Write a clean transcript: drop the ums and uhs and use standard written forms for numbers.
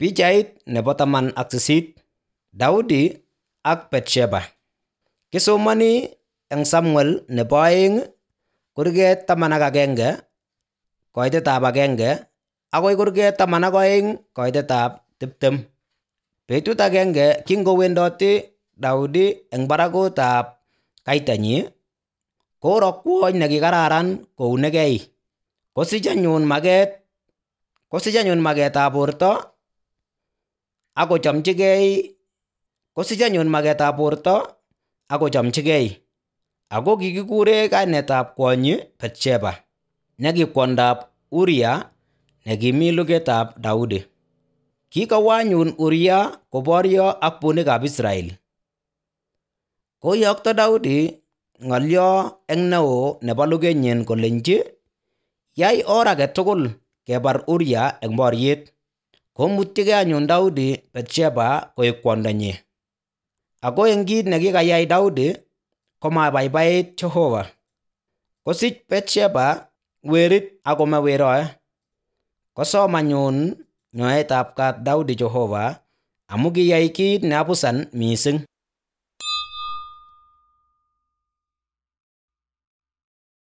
Pichait nebo 18. Daudi ak Bathsheba. Kisomani eng Samuel nebo aeng kurget 11 koitetab 1 akoi kurget 12 koitetab 20. Betut agenge kingowendoti Daudi eng barakutab kaitanyi, koro kwony nekikararan kounegei. Kosich anyun magetab borto akochomchigei. Ako kikikure kainetab kwonyi Bathsheba, neki kwondab Uria nekimi lugetab Daudi. Kikowo anyun Uria koboryo ak bunikab Israel. Koyokto Daudi ng'olyo eng neo nebo lugetnyin kolenji, yai or age tugul kebar Uria eng boriet. Komutyigei anyun Daudi Bathsheba koek kwondonyi. Ako eng kit nekikayai Daudi komabaibait Jehova. Kosich Bathsheba werit akome weroe. Kosom anyun nyoetab kat Daudi Jehova amu kiyai kit neabusan mising.